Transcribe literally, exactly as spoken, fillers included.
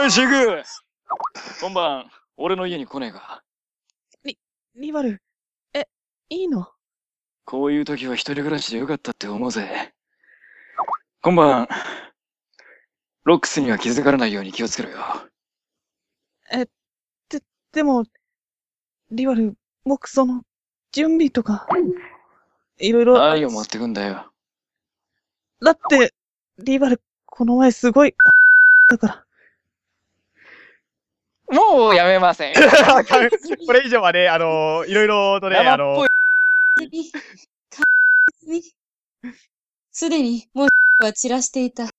ーシグ今晩、俺の家に来ねえか。 リ、リバル、え、いいの？ こういう時は一人暮らしでよかったって思うぜ。今晩、ロックスには気づかれないように気をつけろよ。 え、で、でも、リバル、僕その、準備とか、いろいろ、 何を持ってくんだよ。 だって、リバル、この前すごい、だから。 もうやめません。 これ以上はね、あのー、いろいろとね、あのー、 すでに、もうは散らしていた。